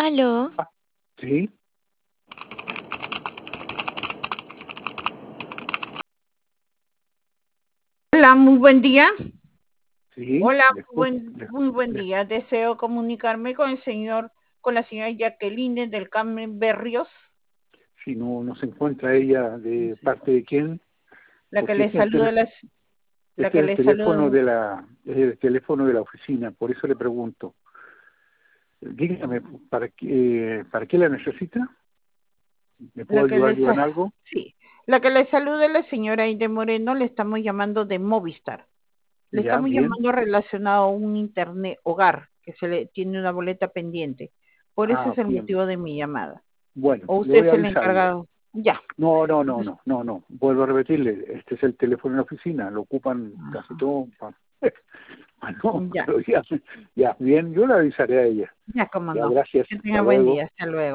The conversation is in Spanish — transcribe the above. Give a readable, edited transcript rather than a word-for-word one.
Aló, Ah, sí, Hola, muy buen día. sí, Hola, le escucho. muy buen día. Deseo comunicarme con la señora Jacqueline del Carmen Berrios, Si no se encuentra ella, ¿de parte de quién? la que Porque le saluda, la este que es el le teléfono saluda, es el teléfono de la oficina, por eso le pregunto. Dígame, ¿para qué la necesita? ¿Me la puedo que ayudar le yo en sa- algo? sí, la que le saluda es la señora Aide Moreno. Le estamos llamando de Movistar. Le Ya, estamos bien. llamando relacionado a un internet hogar que se le tiene una boleta pendiente. Por eso es el Bien. motivo de mi llamada. Bueno, ¿O le usted voy es a el avisarle. encargado? Ya. No. Vuelvo a repetirle, este es el teléfono en la oficina, lo ocupan casi Ajá, todo. No, ya. pero ya, bien, yo le avisaré a ella. Ya, cómo Ya, no. gracias, Que hasta tenga buen luego. día. Hasta luego.